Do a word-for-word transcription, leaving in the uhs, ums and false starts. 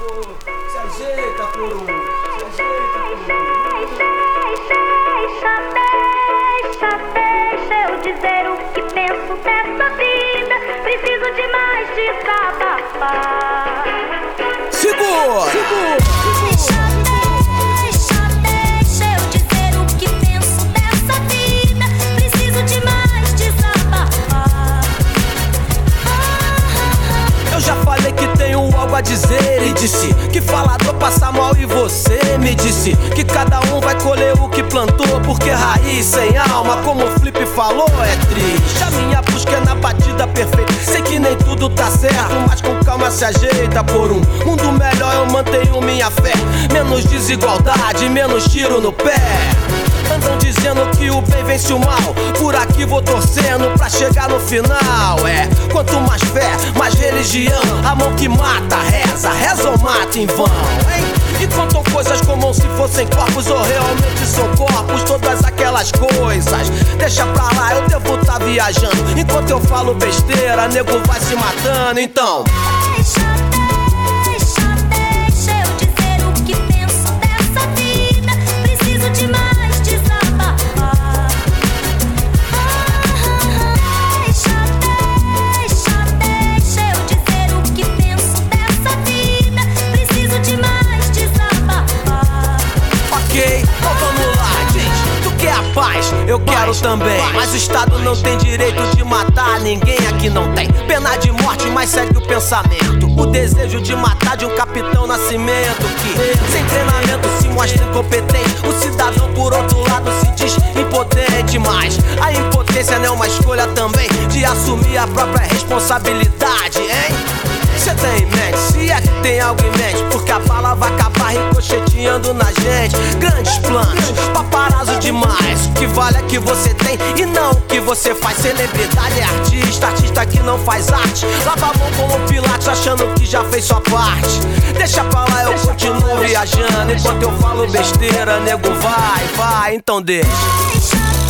Pô, se ajeita por um, se ajeita por um. Deixa, deixa, deixa eu dizer o que penso dessa vida. Preciso de mais desabafar. Segura! Segura! Deixa, deixa, deixa eu dizer o que penso dessa vida. Preciso de mais desabafar. Eu já falei que tenho algo a dizer e disse que falador passa mal e você me disse que cada um vai colher o que plantou, porque raiz sem alma, como o Flip falou, é triste. A minha busca é na batida perfeita. Sei que nem tudo tá certo, mas com calma se ajeita por um mundo melhor. Eu mantenho minha fé, menos desigualdade, menos tiro no pé. Andam dizendo que o bem vence o mal, por aqui vou torcendo pra chegar no final. É, quanto mais fé, mais religião. A mão que mata, reza, reza ou mata em vão, hein? E contam coisas como se fossem corpos ou realmente são corpos, todas aquelas coisas. Deixa pra lá, eu devo tá viajando. Enquanto eu falo besteira, nego vai se matando, então Deixa, deixa, deixa eu dizer o que penso dessa vida. Preciso de mais desabafar. Deixa, deixa, deixa eu dizer o que penso dessa vida. Preciso de mais desabafar. ok, então vamos lá, gente. Tu quer a paz? Eu quero também. Mas o Estado não tem direito de matar ninguém, aqui não tem pena de morte, mas segue o pensamento. O desejo de matar de um capitão Nascimento que, sem treinamento, se mostra incompetente. O cidadão, por outro lado, se diz impotente. Mas a impotência não é uma escolha também de assumir a própria responsabilidade, hein? Cê tem em mente, se é que tem algo em mente, porque a bala vai acabar ricocheteando na gente. Grandes planos, paparazzo demais. O que vale é que você tem e não o que você faz. Celebridade é artista, artista que não faz arte. Lava a mão como Pilates achando que já fez sua parte. Deixa pra lá, eu continuo viajando. Enquanto eu falo besteira, nego vai, vai, então deixa. Deixa,